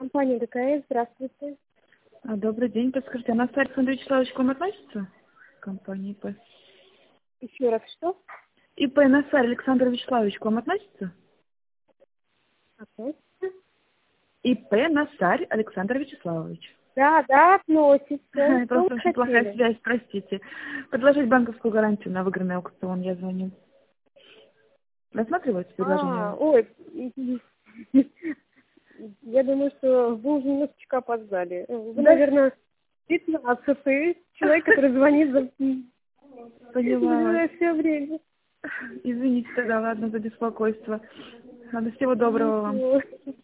Компания ДКС, здравствуйте. Добрый день. Подскажите, а Насар Александр Вячеславович к вам относится? Компания ИП. Еще раз, что? ИП Насар Александр Вячеславович к вам относится? Относится? ИП Насарь Александр Вячеславович. Да, относится. Что Просто вы очень плохая хотели? связь, простите. Предложить банковскую гарантию на выигранный аукцион, я звоню. Рассматриваете предложение? Ой, я думаю, что вы уже немножечко опоздали. Вы, Да, наверное, 15-й человек, который звонит за поняла. все время. Извините тогда, ладно, за беспокойство. Ладно, всего доброго вам. Ничего.